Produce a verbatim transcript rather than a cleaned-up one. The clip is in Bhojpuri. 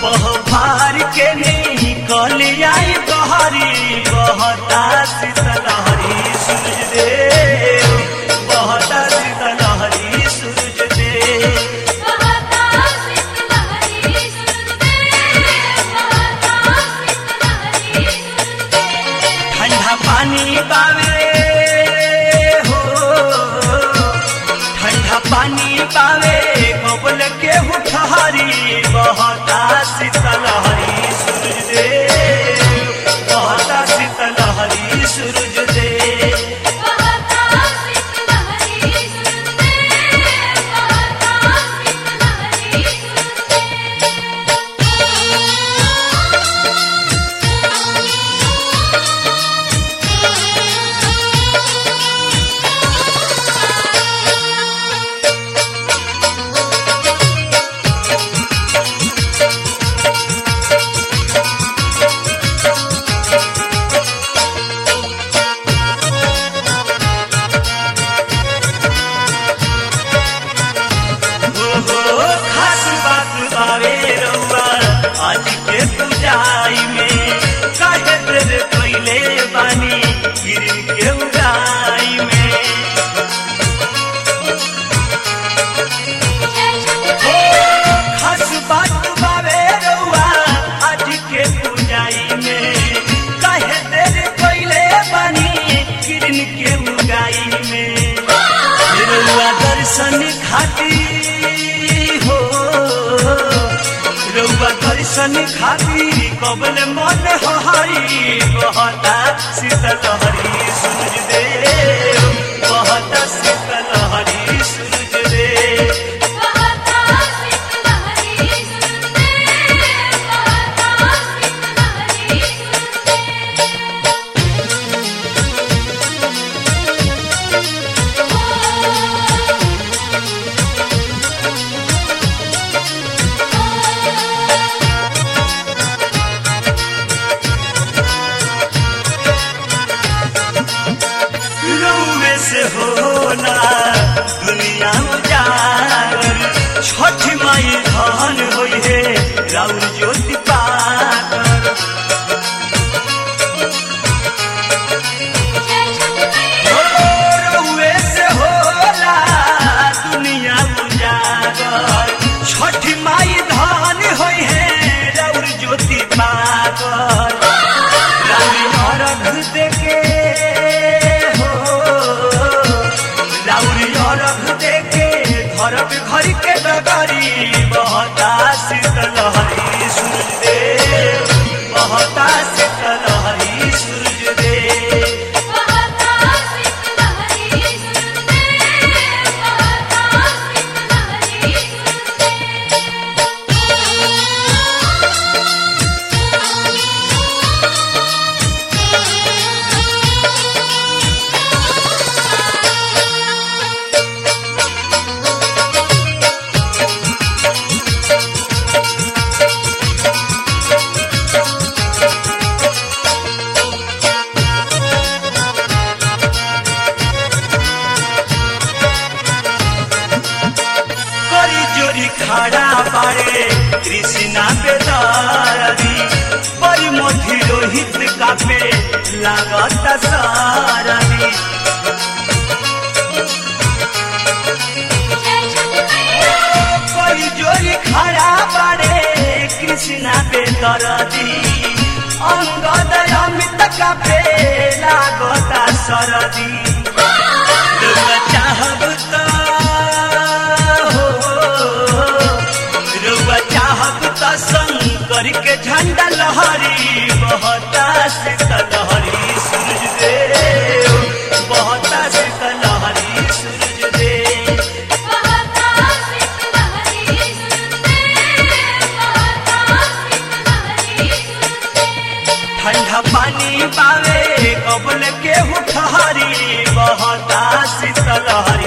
बहभार के निकल आई बहरी बहता शीतलहरी सूरज देव बहता शीतलहरी सूरज देव ठंडा पानी पावे हो ठंडा पानी पावे कबल के उठहरी बहता शीतलहरी सूरज देव बहता शीतलहरी सूरज देव आज के पूजाई में काहे तेरे कोयले बानी गिरिन के उड़ाई में हो खास बात बावे रउआ आज के पूजाई में काहे तेरे कोयले बानी गिरिन के उड़ाई में रउआ दर्शन खातिर हो रउआ दर्शन खातिर कबल मन हरी बहता शीतलहरी सूरज देव बहता शीतलहरी सूरज देव से होला दुनिया उजागर छठ माई धन होई है राउर ज्योति पाकर रउए से होला दुनिया उजागर छठ माई धन होई है राउर ज्योति पाकर राउर अर्घ देके घर के डगरी बहता शीतलहरी सूरज देव बहता शीतलहरी सूरज देव खड़ा बारे कृष्णा बेदारी बड़ी मोधी रोहित कापे लागत सारदी बड़ी जोरी खड़ा बारे कृष्णा बेदारी अंगद अमित कापे लागत सरदी चाहब शंकर के झंडा लहरी बहता शीतलहरी सूरज देव बहता शीतलहरी सूरज देव ठंडा पानी पावे कबल के उठहरी बहता शीतलहरी